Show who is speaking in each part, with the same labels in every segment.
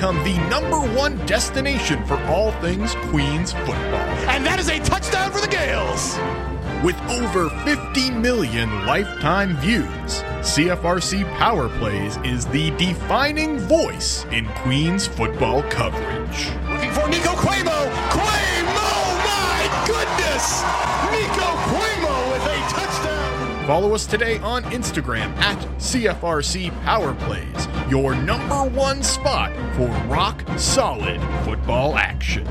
Speaker 1: become the #1 destination for all things Queens football.
Speaker 2: And that is a touchdown for the Gales!
Speaker 1: With over 50 million lifetime views, CFRC Power Plays is the defining voice in Queens football coverage.
Speaker 2: Looking for Nico Cuomo! Cuomo! My goodness! Nico Cuomo with a touchdown!
Speaker 1: Follow us today on Instagram at CFRC Power Plays, your #1 spot for rock-solid football action.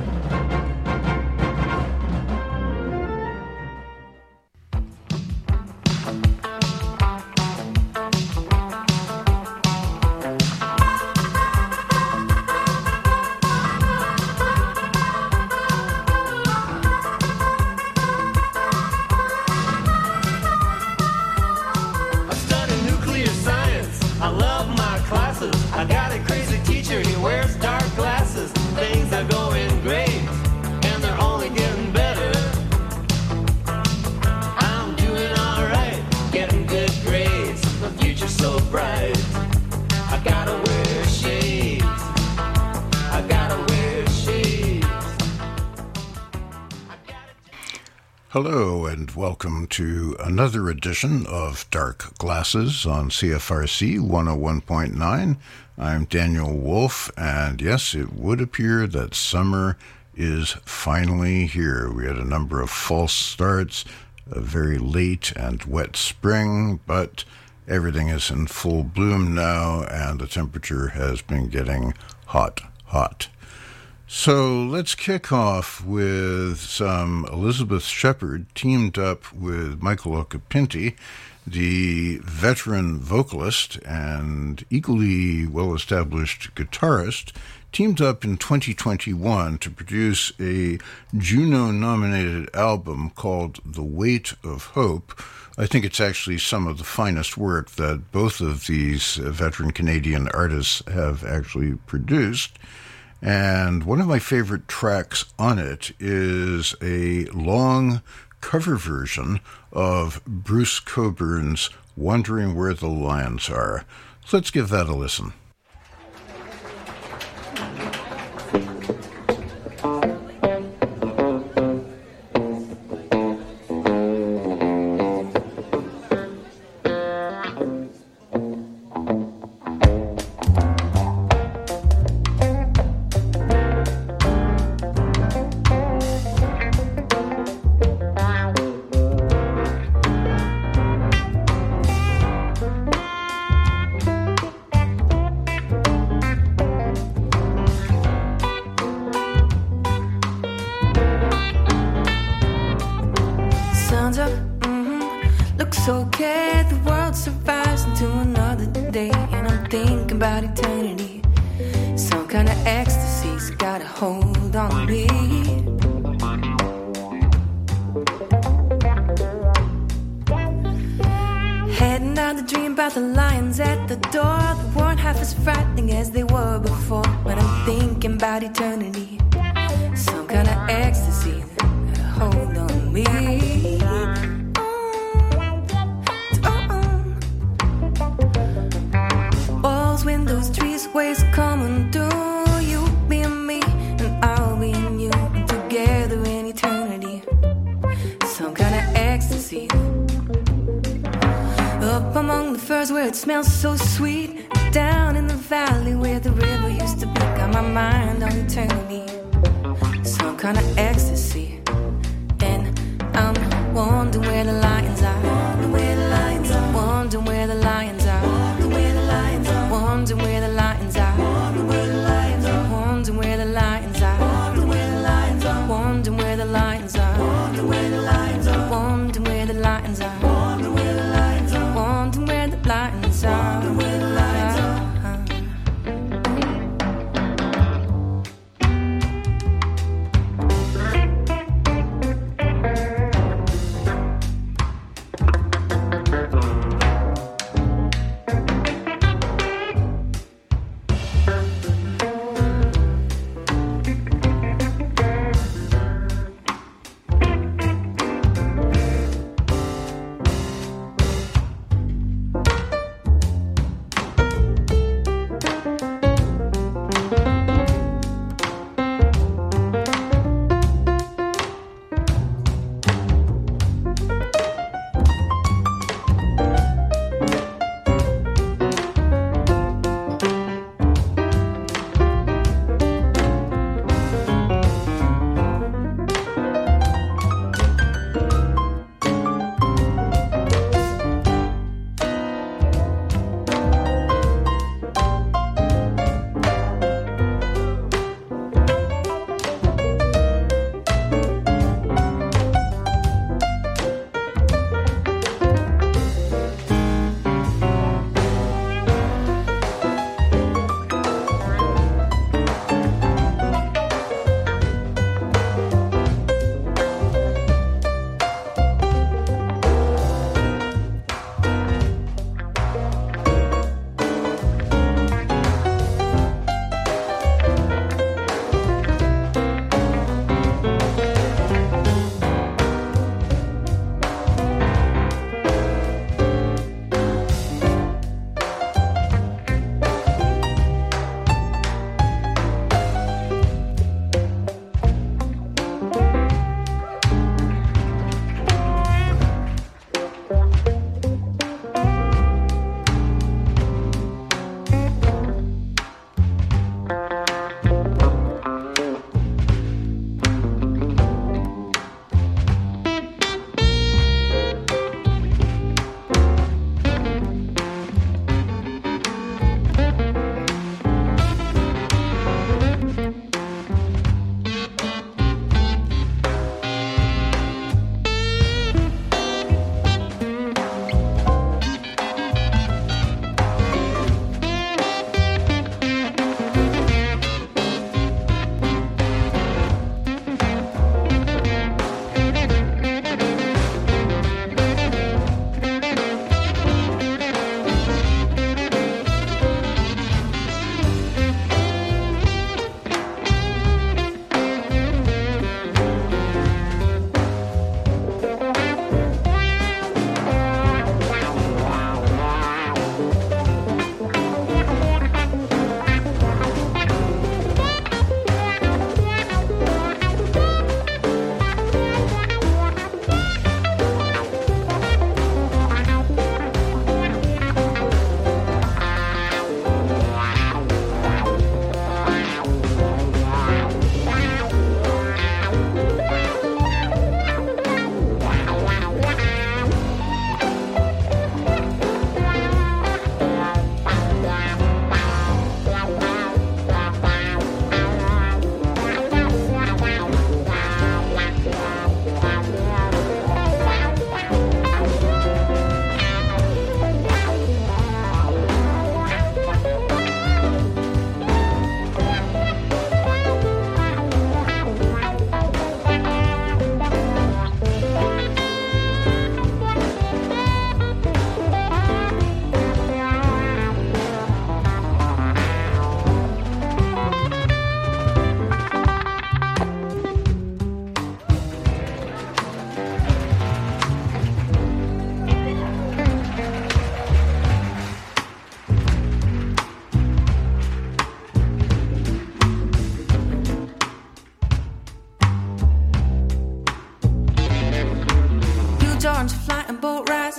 Speaker 3: Hello and welcome to another edition of Dark Glasses on CFRC 101.9. I'm Daniel Wolf, and yes, it would appear that summer is finally here. We had a number of false starts, a very late and wet spring, but everything is in full bloom now, and the temperature has been getting hot. So let's kick off with some Elizabeth Shepherd teamed up with Michael Occhipinti, the veteran vocalist and equally well-established guitarist, teamed up in 2021 to produce a Juno-nominated album called The Weight of Hope. I think it's actually some of the finest work that both of these veteran Canadian artists have actually produced. And one of my favorite tracks on it is a long cover version of Bruce Coburn's Wondering Where the Lions Are. Let's give that a listen.
Speaker 4: Eternity, some kind of ecstasy that hold on me. Walls, windows, trees, ways come and do. You be in me and I'll be in you, and together in eternity, some kind of ecstasy. Up among the firs where it smells so sweet, down in the valley where the river used to be. Got my mind on eternity, some kind of ecstasy. And I'm wondering where the lions are, wondering where the lions are, wondering where the lions are, wondering where the lions are, wondering where the lions are, wondering where the lions are, wondering where the lions are, wondering where the lions are, wondering where the lions are, wondering where the lions are, wondering where the lions are, wondering where the lions are, wondering where the lions are, wondering where the lions are.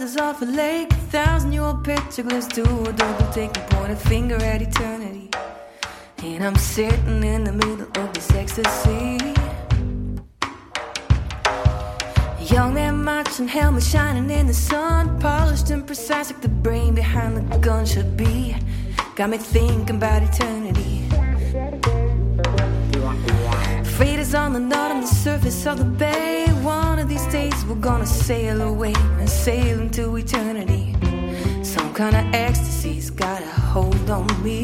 Speaker 4: rises off a lake, 1,000-year-old petroglyphs do a double take and point a finger at eternity. And I'm sitting in the middle of this ecstasy. Young man marching, helmet shining in the sun, polished and precise like the brain behind the gun should be. Got me thinking about eternity. Fate is on the knot on the surface of the bay. One of these days we're gonna sail away and sail into eternity. Some kind of ecstasy's got a hold on me.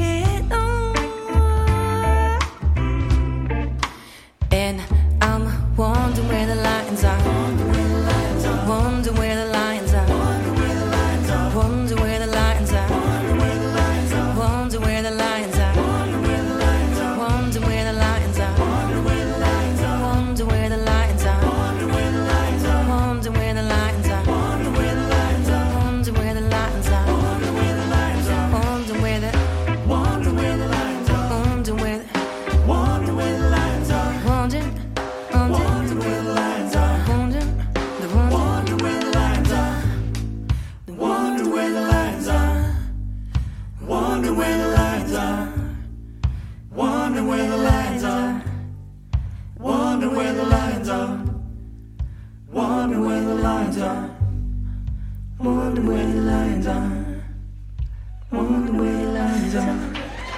Speaker 4: And I'm wondering where the lines are. Wonder where the lines are. Wonder where the lines are. Wonder where the lines are. Wonder where the lines are. Wonder where the lines are. Wonder where the lines are. Wonder where the lines are. Wonder where the lines are. Wonder where the lines are. Wonder where the wonder where the lines are. Wonder where wonder where the lines are. Wonder wonder where the lines are. Wonder where the lines are. Wonder where the lines are. Wonder where the lines are. Wonder where the lines are. Wonder where the lines are. Wonder where the lines are. Wonder where the lines are. Wonder where the lines are.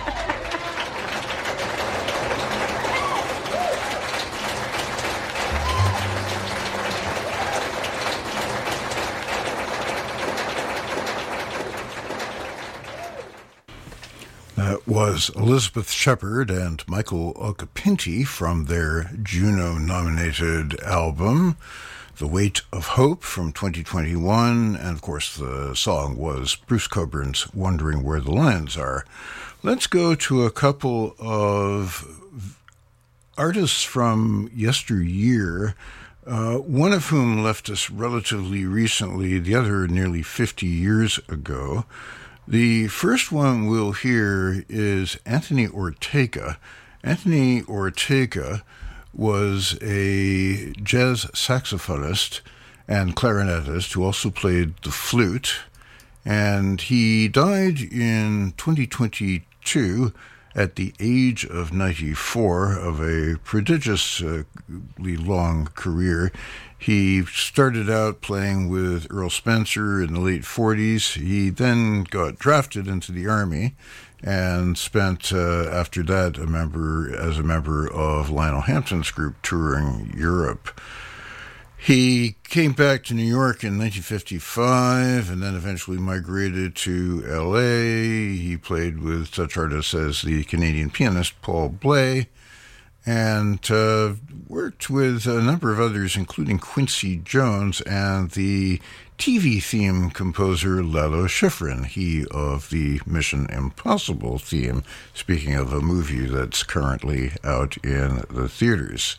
Speaker 3: That was Elizabeth Shepherd and Michael Occhipinti from their Juno-nominated album, The Weight of Hope from 2021, and of course the song was Bruce Coburn's Wondering Where the Lines Are. Let's go to a couple of artists from yesteryear, one of whom left us relatively recently, the other nearly 50 years ago. The first one we'll hear is Anthony Ortega. Anthony Ortega was a jazz saxophonist and clarinetist who also played the flute, and he died in 2022 at the age of 94 of a prodigiously long career. He started out playing with Earl Spencer in the late 40s. He then got drafted into the Army and spent, after that, as a member of Lionel Hampton's group touring Europe. He came back to New York in 1955 and then eventually migrated to L.A. He played with such artists as the Canadian pianist Paul Bley and worked with a number of others, including Quincy Jones and the TV theme composer Lalo Schifrin, he of the Mission Impossible theme, speaking of a movie that's currently out in the theaters.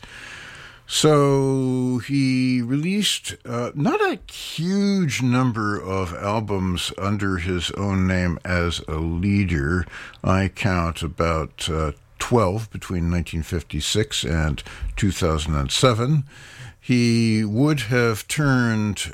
Speaker 3: So he released not a huge number of albums under his own name as a leader. I count about 12 between 1956 and 2007. He would have turned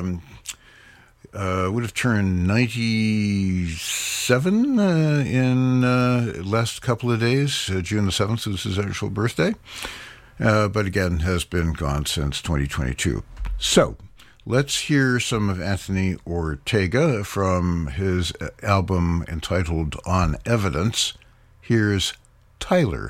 Speaker 3: 97 in last couple of days. June the 7th was his actual birthday. But again, has been gone since 2022. So, let's hear some of Anthony Ortega from his album entitled On Evidence. Here's Tyler.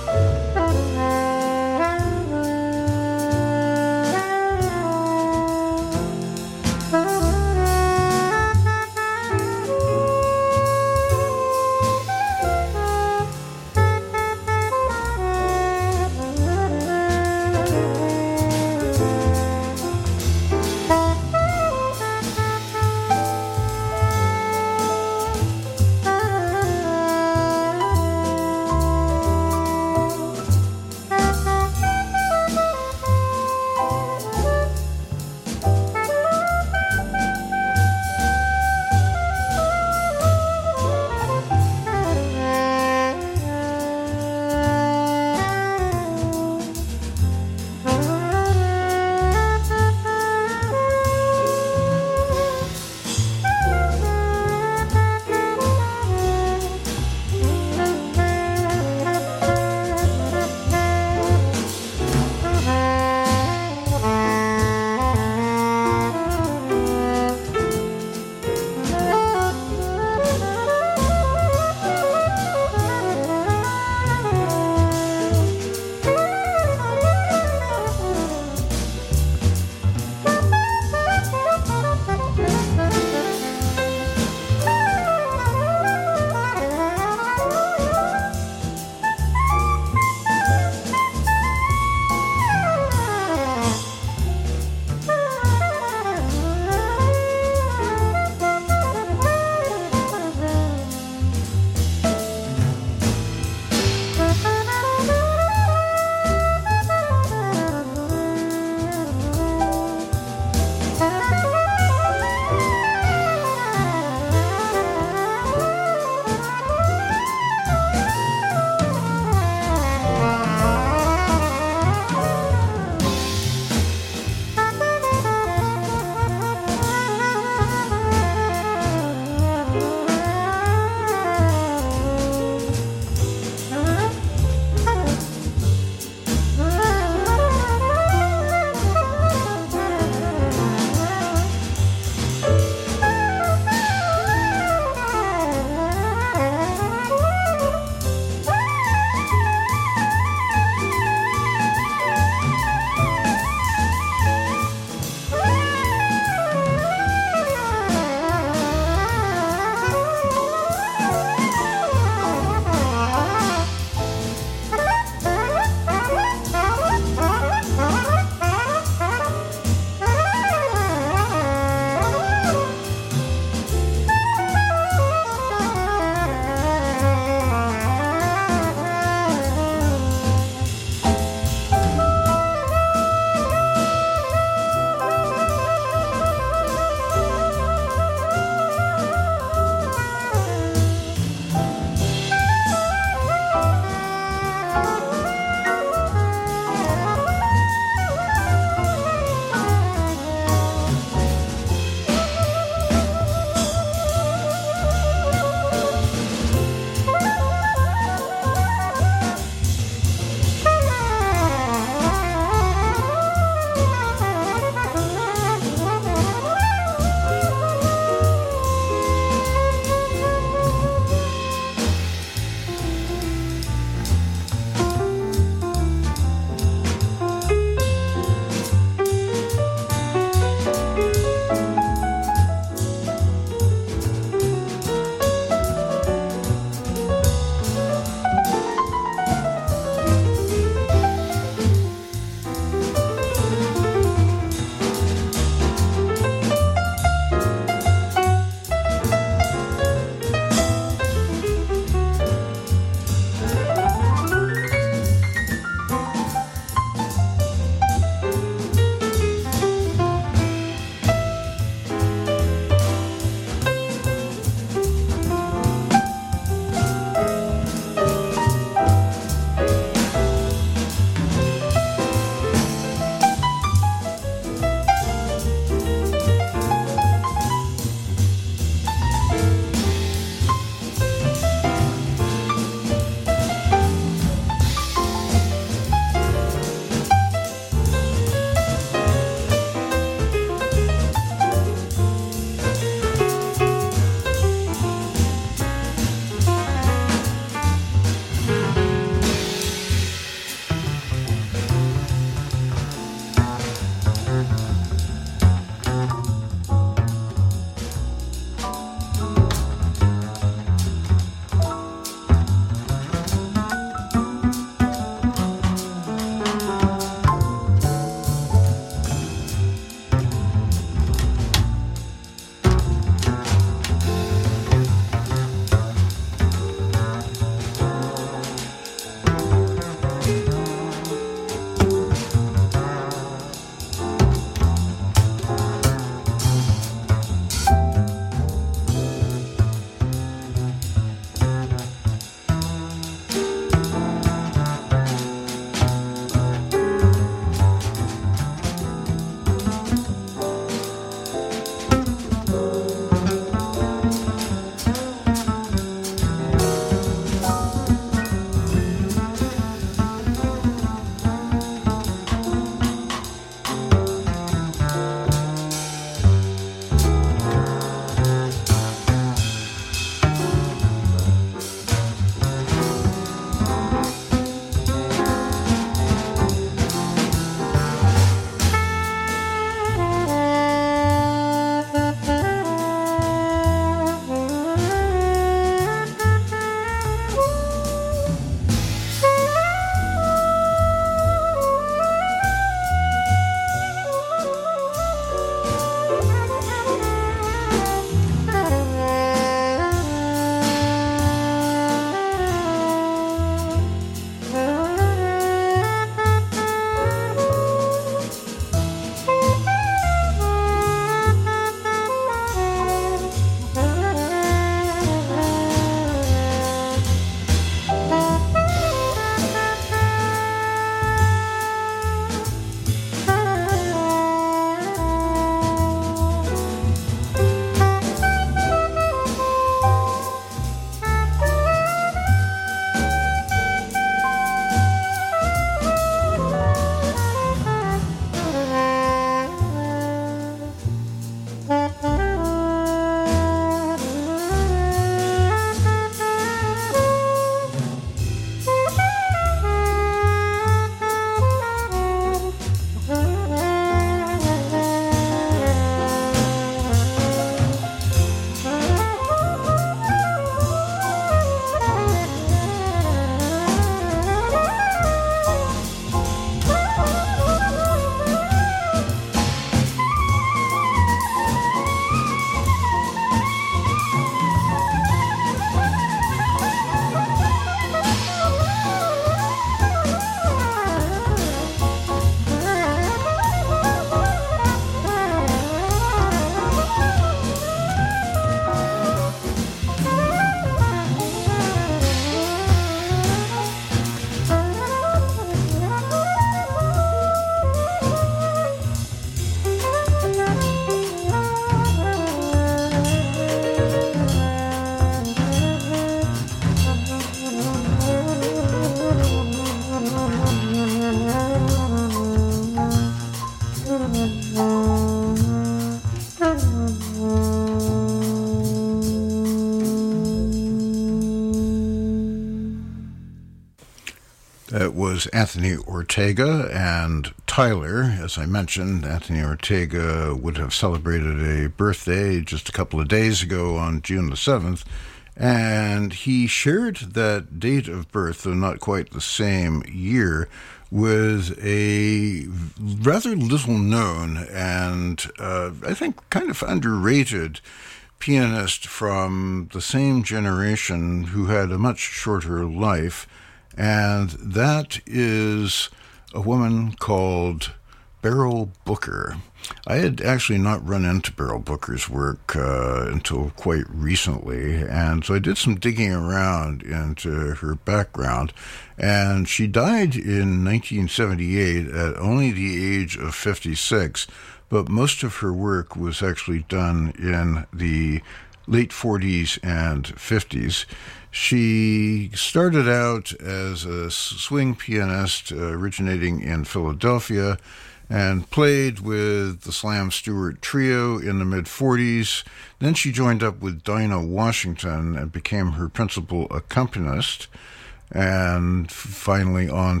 Speaker 3: was Anthony Ortega and Tyler. As I mentioned, Anthony Ortega would have celebrated a birthday just a couple of days ago on June the 7th, and he shared that date of birth, though not quite the same year, with a rather little known and I think kind of underrated pianist from the same generation who had a much shorter life, and that is a woman called Beryl Booker. I had actually not run into Beryl Booker's work until quite recently, and so I did some digging around into her background, and she died in 1978 at only the age of 56, but most of her work was actually done in the late 40s and 50s. She started out as a swing pianist originating in Philadelphia and played with the Slam Stewart Trio in the mid-40s. Then she joined up with Dinah Washington and became her principal accompanist, and finally on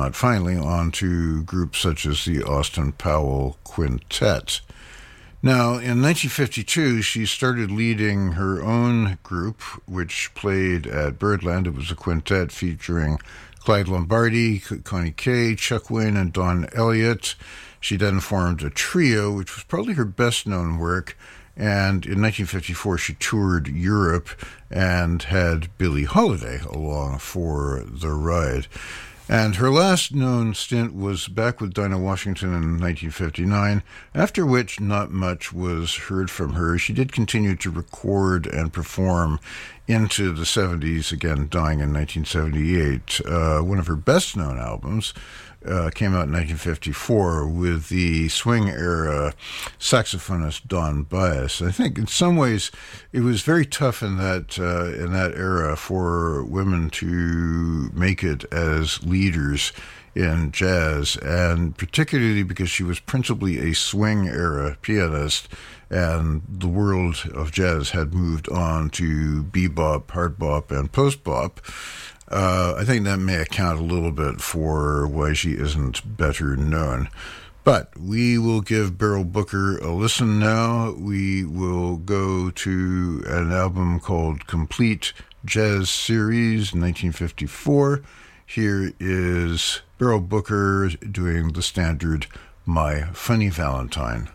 Speaker 3: to groups such as the Austin Powell Quintet. Now, in 1952, she started leading her own group, which played at Birdland. It was a quintet featuring Clyde Lombardi, Connie Kay, Chuck Wayne, and Don Elliott. She then formed a trio, which was probably her best-known work, and in 1954 she toured Europe and had Billie Holiday along for the ride. And her last known stint was back with Dinah Washington in 1959, after which not much was heard from her. She did continue to record and perform into the 70s, again dying in 1978. One of her best-known albums came out in 1954 with the swing-era saxophonist Don Byas. I think in some ways it was very tough in that era for women to make it as leaders in jazz, and particularly because she was principally a swing-era pianist, and the world of jazz had moved on to bebop, hard bop, and post-bop. I think that may account a little bit for why she isn't better known. But we will give Beryl Booker a listen now. We will go to an album called Complete Jazz Series, 1954. Here is Beryl Booker doing the standard My Funny Valentine.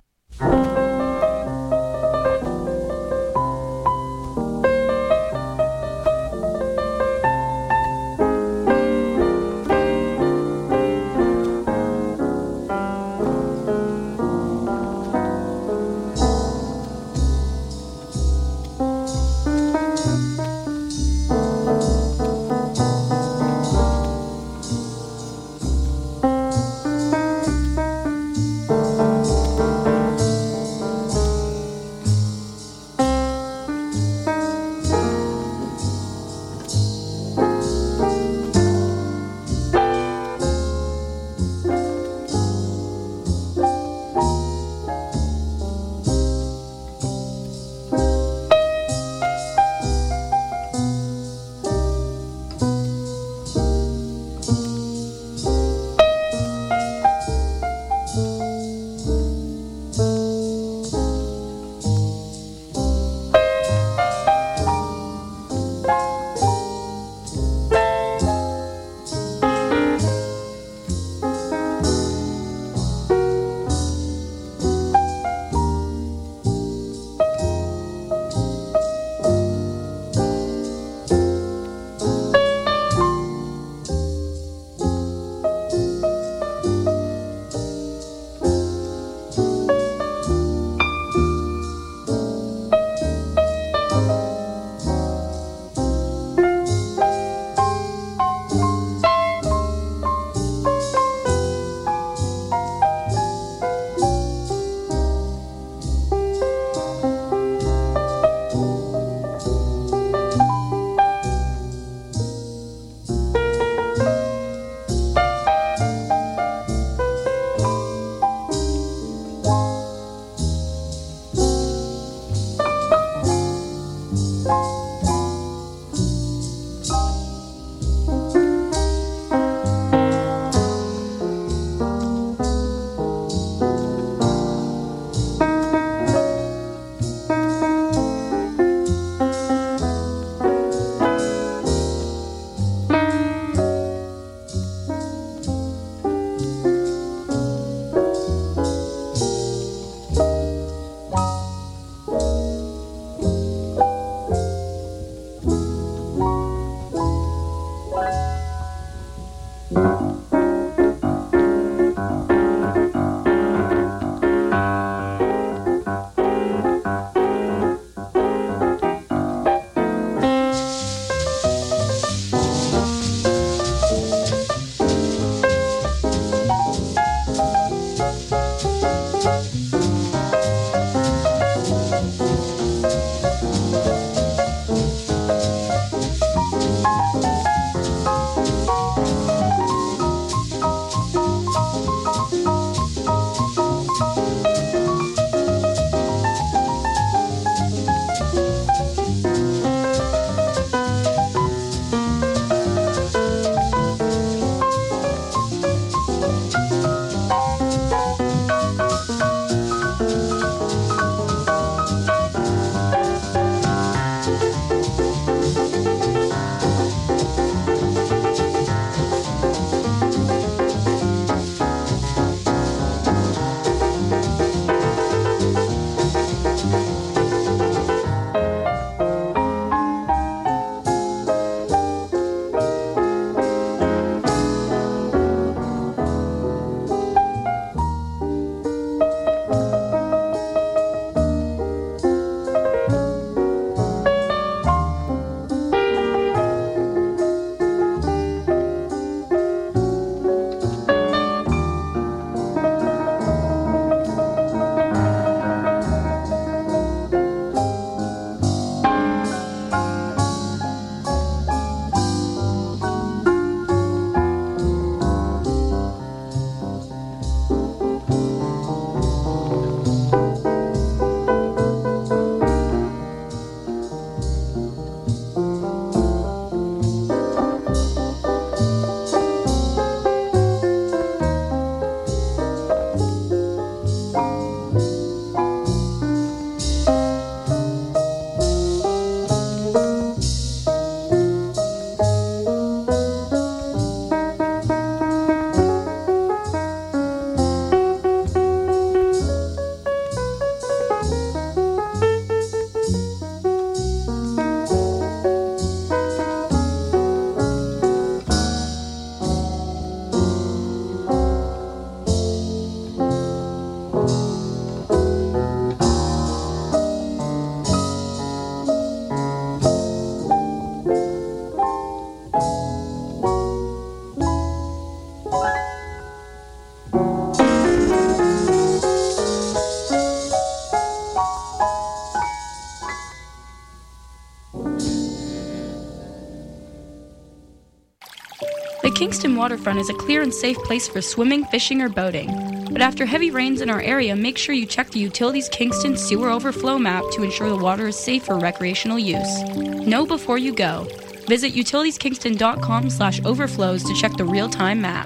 Speaker 5: The Kingston waterfront is a clear and safe place for swimming, fishing, or boating. But after heavy rains in our area, make sure you check the Utilities Kingston sewer overflow map to ensure the water is safe for recreational use. Know before you go. Visit utilitieskingston.com/overflows to check the real-time map.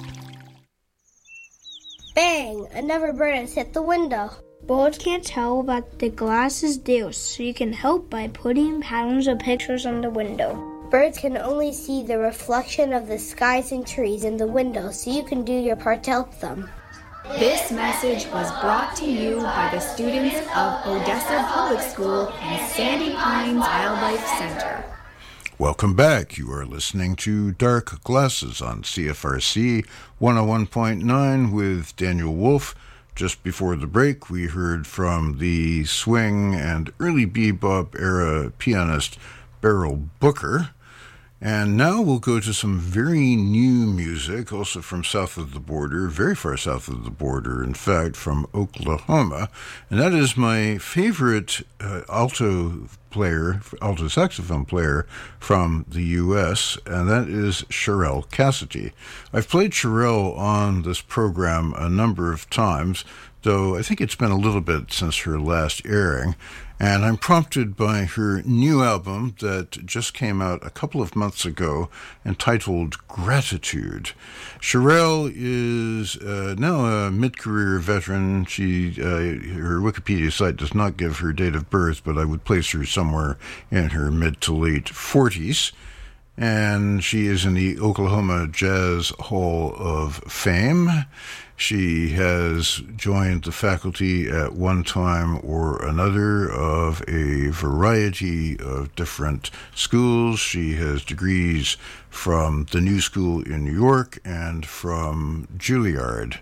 Speaker 6: Bang! Another bird has hit the window.
Speaker 7: Birds can't tell what the glasses do, so you can help by putting patterns of pictures on the window.
Speaker 6: Birds can only see the reflection of the skies and trees in the window, so you can do your part to help them.
Speaker 8: This message was brought to you by the students of Odessa Public School and Sandy Pines Wildlife Center.
Speaker 3: Welcome back. You are listening to Dark Glasses on CFRC 101.9 with Daniel Wolf. Just before the break, we heard from the swing and early bebop era pianist Beryl Booker. And now we'll go to some very new music, also from south of the border, very far south of the border, in fact, from Oklahoma. And that is my favorite alto saxophone player from the U.S., and that is Cherelle Cassidy. I've played Cherelle on this program a number of times, though I think it's been a little bit since her last airing. And I'm prompted by her new album that just came out a couple of months ago entitled Gratitude. Cherelle is now a mid-career veteran. Her Wikipedia site does not give her date of birth, but I would place her somewhere in her mid to late 40s. And she is in the Oklahoma Jazz Hall of Fame. She has joined the faculty at one time or another of a variety of different schools. She has degrees from the New School in New York and from Juilliard.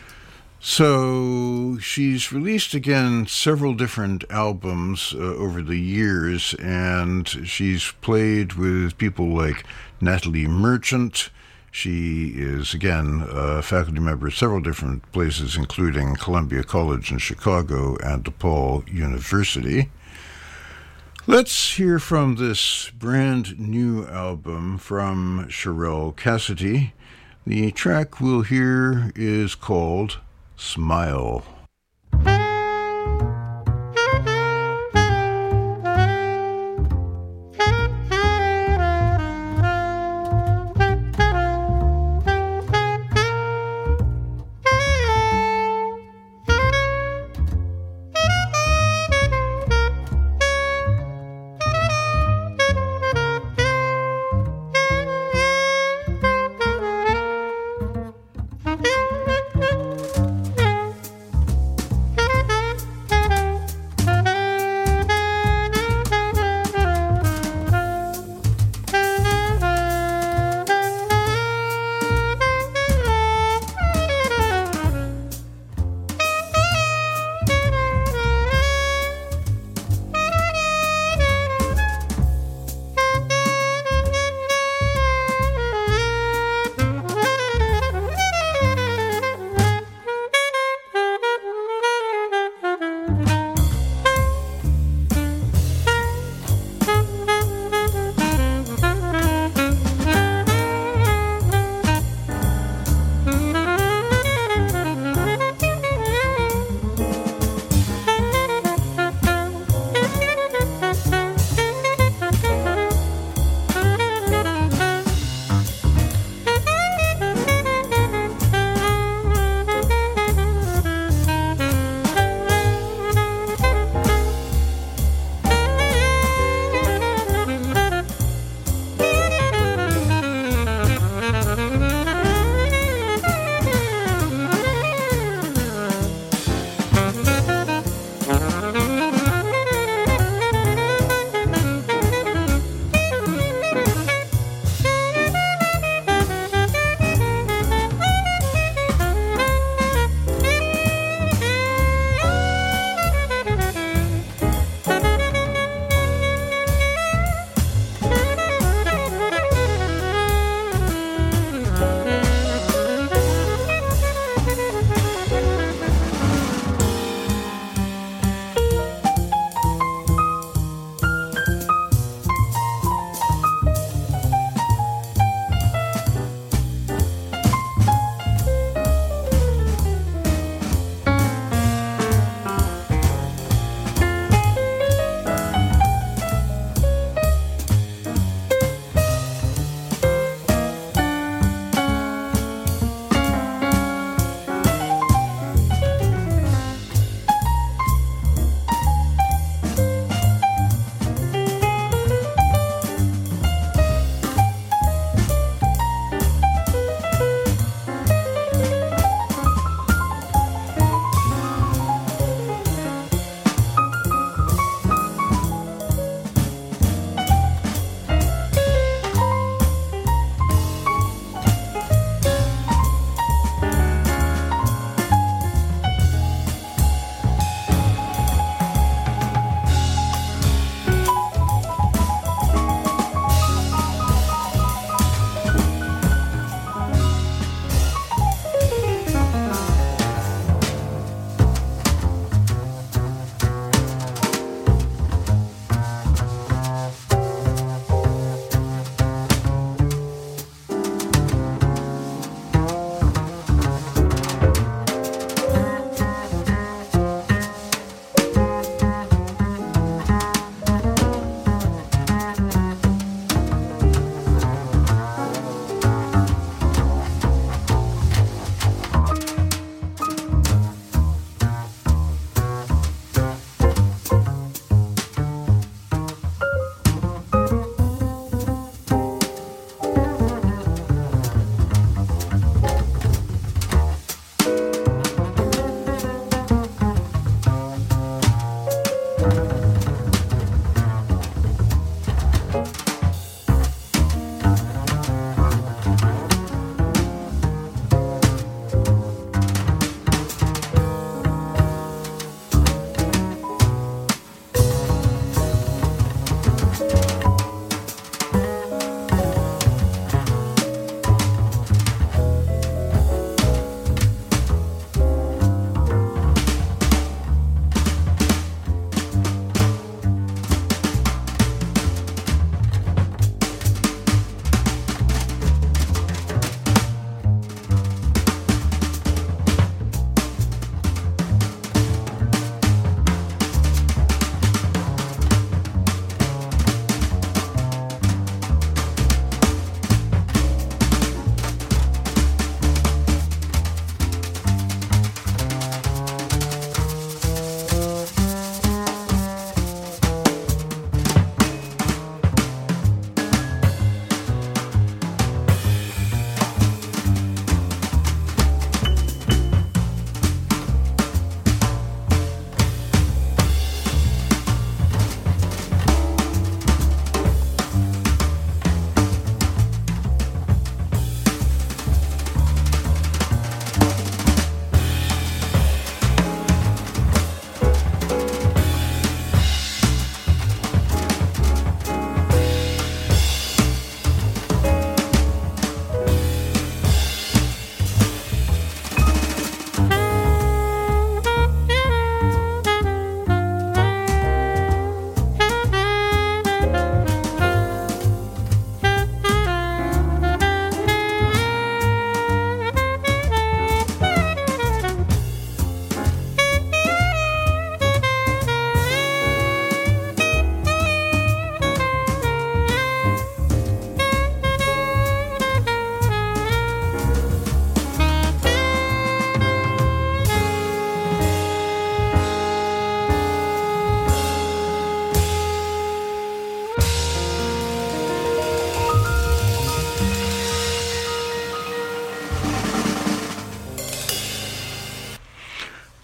Speaker 3: So she's released again several different albums over the years, and she's played with people like Natalie Merchant. She is, again, a faculty member at several different places, including Columbia College in Chicago and DePaul University. Let's hear from this brand new album from Cherelle Cassidy. The track we'll hear is called Smile.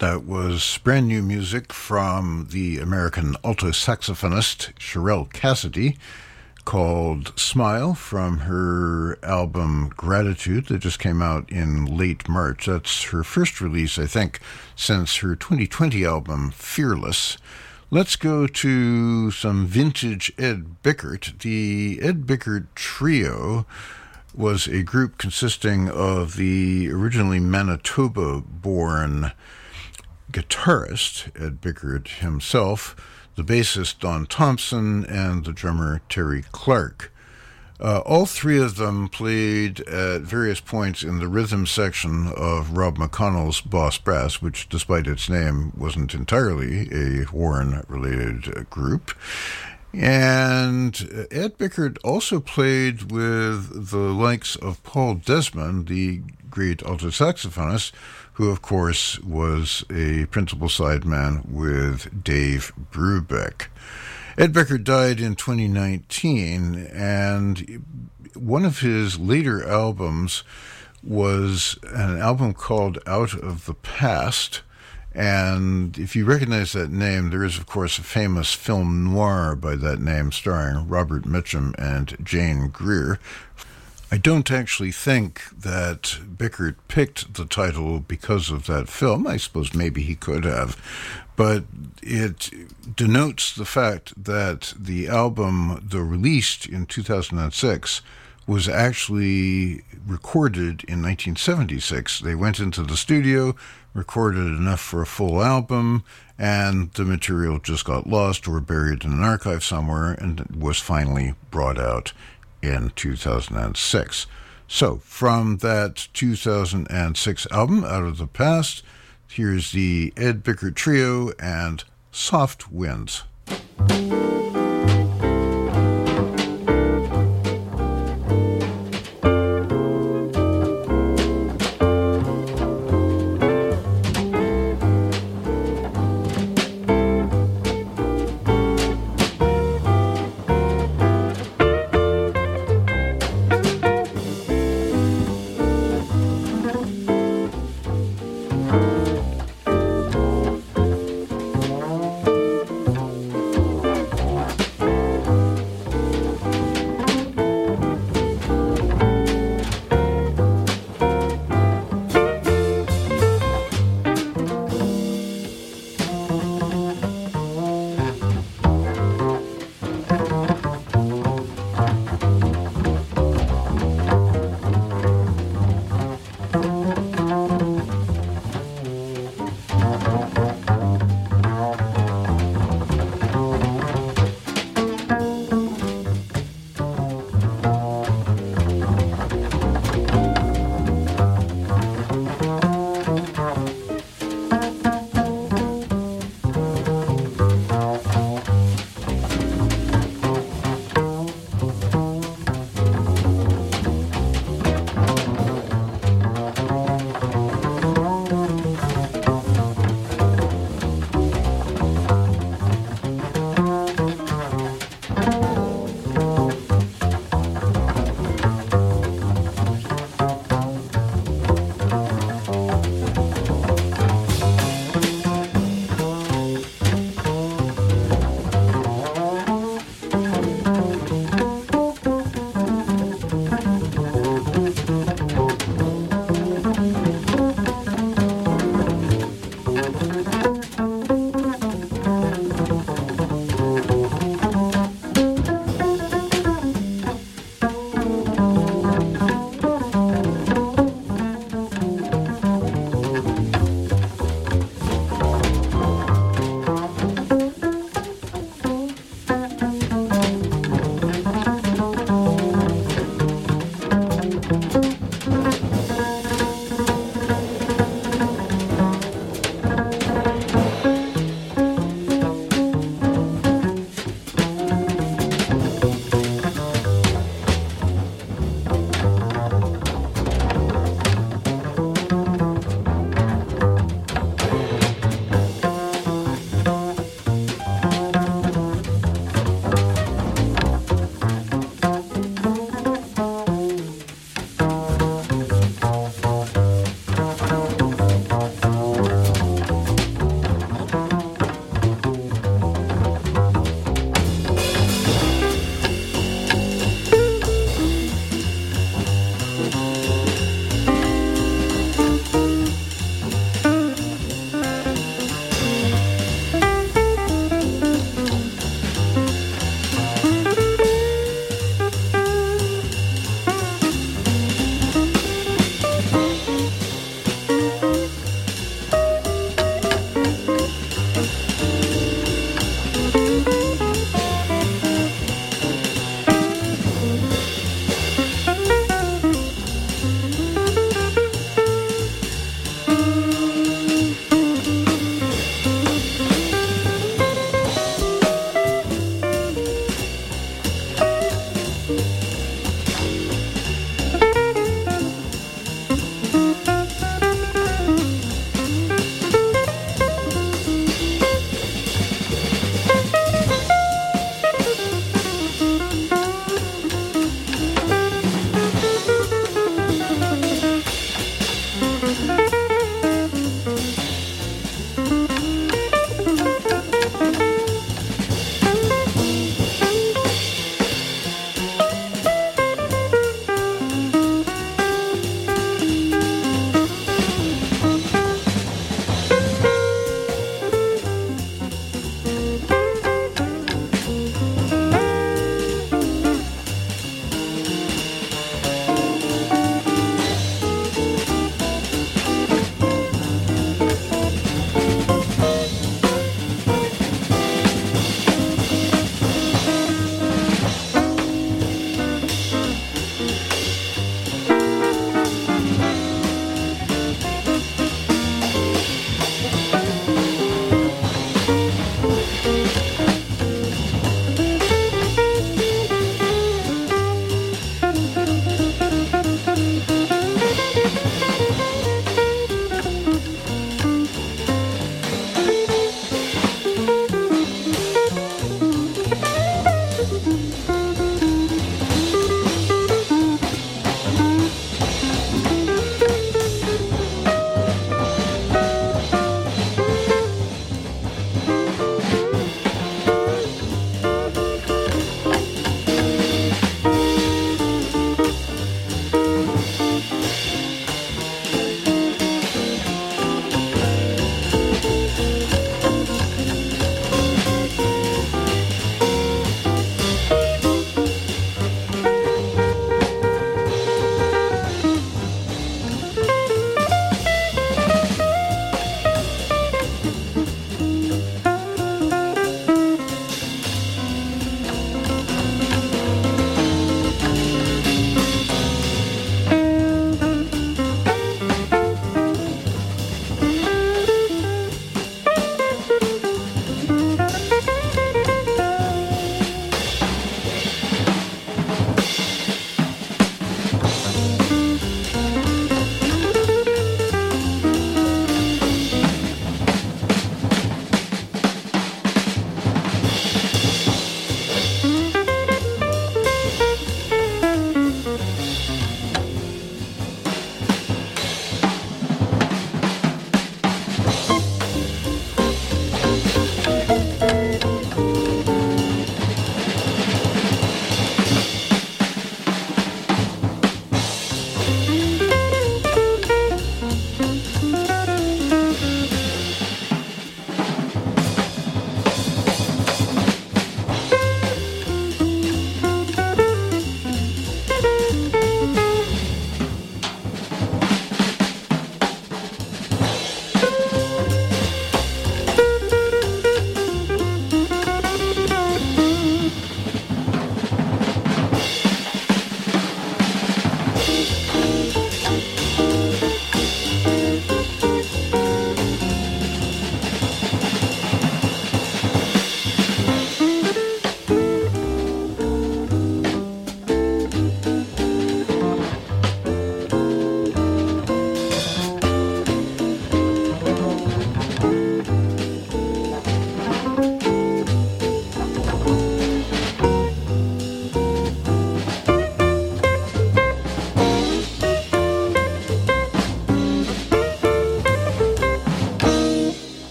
Speaker 3: That was brand new music from the American alto saxophonist Sherelle Cassidy, called Smile, from her album Gratitude that just came out in late March. That's her first release, I think, since her 2020 album Fearless. Let's go to some vintage Ed Bickert. The Ed Bickert Trio was a group consisting of the originally Manitoba-born guitarist, Ed Bickert himself, the bassist Don Thompson, and the drummer Terry Clark. All three of them played at various points in the rhythm section of Rob McConnell's Boss Brass, which, despite its name, wasn't entirely a horn-related group. And Ed Bickert also played with the likes of Paul Desmond, the great alto saxophonist, who, of course, was a principal sideman with Dave Brubeck. Ed Bickert died in 2019, and one of his later albums was an album called Out of the Past. And if you recognize that name, there is, of course, a famous film noir by that name starring Robert Mitchum and Jane Greer. I don't actually think that Bickert picked the title because of that film. I suppose maybe he could have. But it denotes the fact that the album, though released in 2006, was actually recorded in 1976. They went into the studio, recorded enough for a full album, and the material just got lost or buried in an archive somewhere and was finally brought out in 2006. So, from that 2006 album, Out of the Past, here's the Ed Bickert Trio and Soft Winds.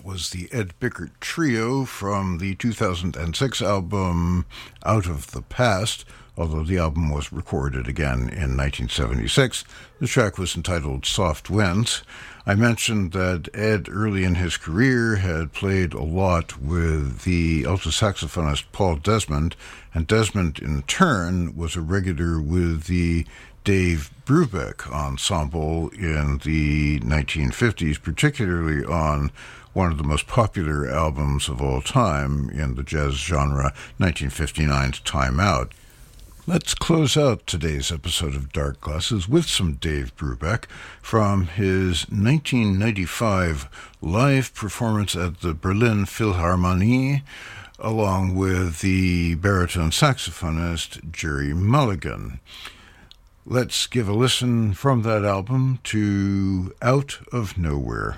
Speaker 3: was the Ed Bickert Trio from the 2006 album Out of the Past, although the album was recorded again in 1976. The track was entitled Soft Winds. I mentioned that Ed, early in his career, had played a lot with the alto saxophonist Paul Desmond, and Desmond, in turn, was a regular with the Dave Brubeck Ensemble in the 1950s, particularly on one of the most popular albums of all time in the jazz genre, 1959's Time Out. Let's close out today's episode of Dark Glasses with some Dave Brubeck from his 1995 live performance at the Berlin Philharmonie, along with the baritone saxophonist Jerry Mulligan. Let's give a listen from that album to Out of Nowhere.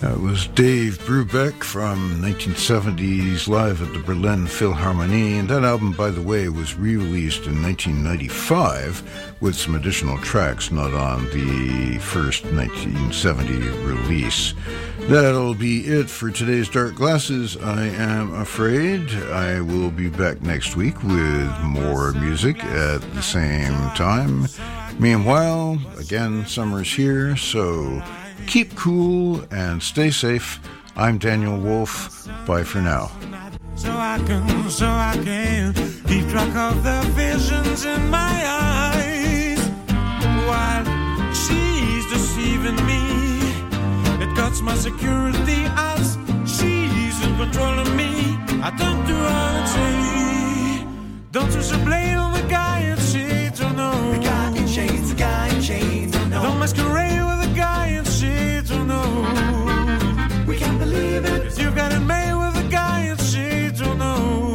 Speaker 3: That was Dave Brubeck from 1970s Live at the Berlin Philharmonie. And that album, by the way, was re-released in 1995 with some additional tracks not on the first 1970 release. That'll be it for today's Dark Glasses, I am afraid. I will be back next week with more music at the same time. Meanwhile, again, summer's here, so keep cool and stay safe. I'm Daniel Wolf. Bye for now.
Speaker 9: So I can keep track of the visions in my eyes while she's deceiving me. It cuts my security as she's in control of me. I turn to her and say, don't twist your blade on the guy in shades, oh no. The guy in shades, the guy in shades, oh no. Don't masquerade with the guy in shades, oh no. We can't believe it, 'cause you got it made with the guy in shades, oh no.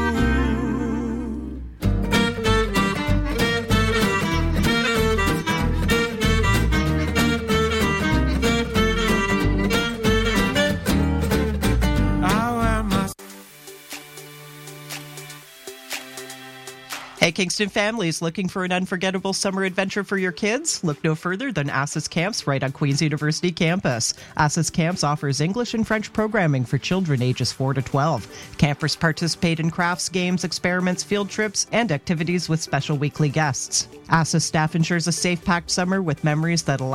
Speaker 10: Hey, Kingston families, looking for an unforgettable summer adventure for your kids? Look no further than Assis Camps right on Queen's University campus. Assis Camps offers English and French programming for children ages 4 to 12. Campers participate in crafts, games, experiments, field trips, and activities with special weekly guests. Assis staff ensures a safe, packed summer with memories that allow